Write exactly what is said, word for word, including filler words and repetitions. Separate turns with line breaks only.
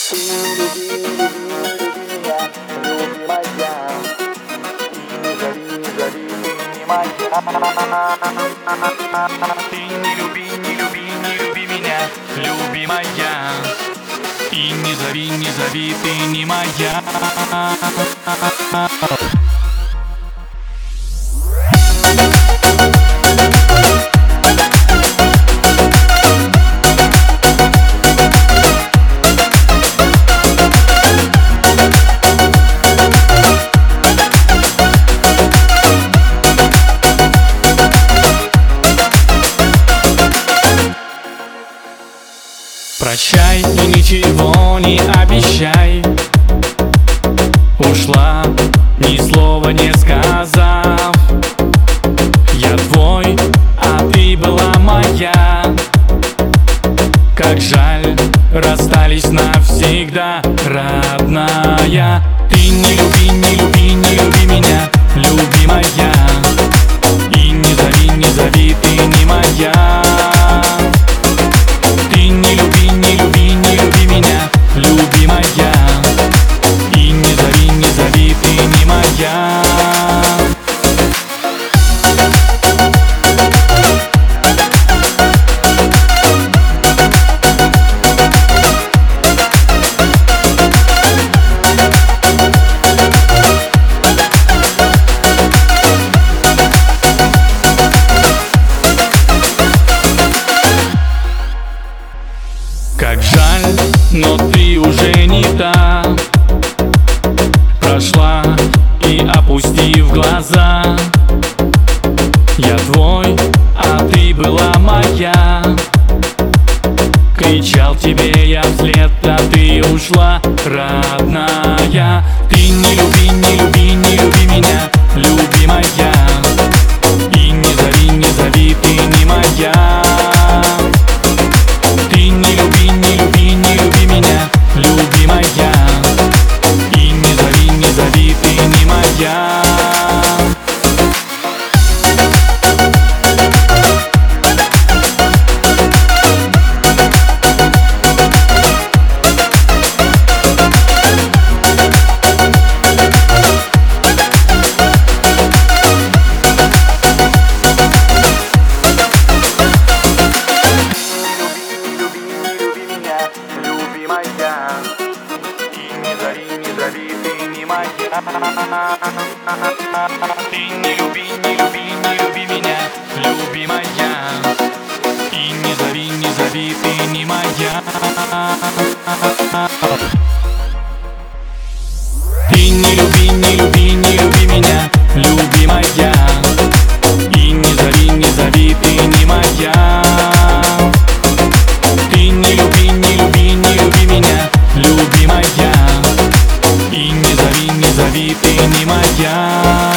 Ты не люби, не люби, не люби меня, любимая. И не зови, не зови, ты не моя. Прощай и ничего не обещай. Ушла, ни слова не сказав. Я твой, а ты была моя. Как жаль, расстались навсегда, родная. Ты не люби, не люби, не люби меня, любимая. И не зови, не зови, ты не моя. Ты не люби, не люби, не люби меня, любимая. И не зови, не зови, ты не моя. Как жаль, но ты уже не та. Прошла и опустив глаза. Я твой, а ты была моя. Кричал тебе я вслед, а ты ушла, родная. Ты не люби, не люби, не люби меня, любимая. И не зови, не зови, ты не моя. Ты не люби, не люби, не люби меня, любимая. И не зови, не зови, ты не моя. Ты не люби, не люби, не люби меня, любимая. И не зови, не зови, ты не моя. Ты не люби, не люби, не люби меня, любимая. И не зови, не зови, ты не моя. Ты не люби, не люби, не люби меня, любимая. И не зови, не зови, ты не моя.